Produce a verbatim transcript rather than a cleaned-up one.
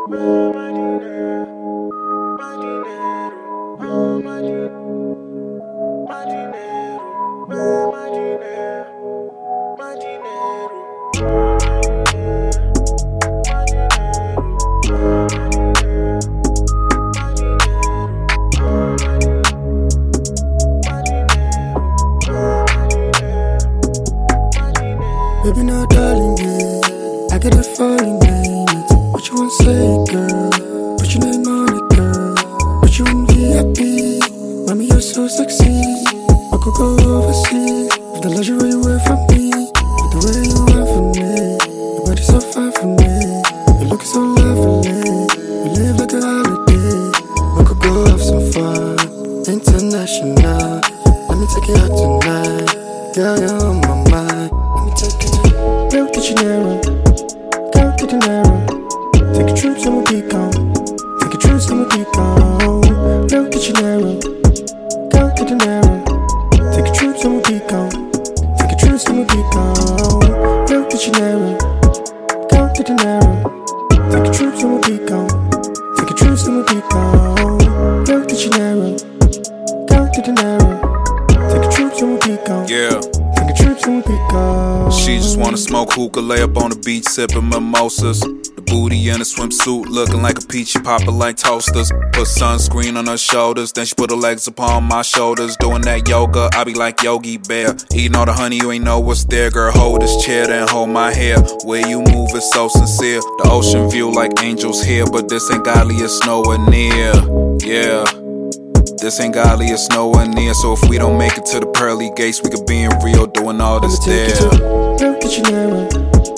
Baby, now darling, yeah, I get a falling name. What you wanna say, girl? Put your name on it, girl. Put you in V I P. Mommy, you're so sexy. I could go overseas with the lingerie you wear for me, with the way you wear for me. Your body's so fine for me. You're looking so lovely. We live like a holiday. We could go have some fun, international. Let me take you out tonight. Girl, you're on my mind. Let me take you to Rio de Janeiro, go to the Nero. Take a trip, and we'll be gone. Take a trip, and we'll be gone. Rio de Janeiro, go to the Nero. Take a trip, and we'll be gone. Take a trip, and we'll be gone. Rio de Janeiro, go to the Nero. Take a trip, and we'll be gone. Take a trip, and we'll be gone. Rio de Janeiro, go to the Nero. Take a trip, and we'll be gone. Yeah. She just wanna smoke hookah, lay up on the beach sipping mimosas. The booty in a swimsuit, looking like a peach, she poppin' like toasters. Put sunscreen on her shoulders, then she put her legs upon my shoulders. Doing that yoga, I be like Yogi Bear. Eating all the honey, you ain't know what's there. Girl, hold this chair, then hold my hair. Way you move is so sincere. The ocean view like angels here, but this ain't godly, it's nowhere near. Yeah. This ain't godly, it's nowhere near. So if we don't make it to the pearly gates, we could be in Rio doing all this there. Rio de Janeiro,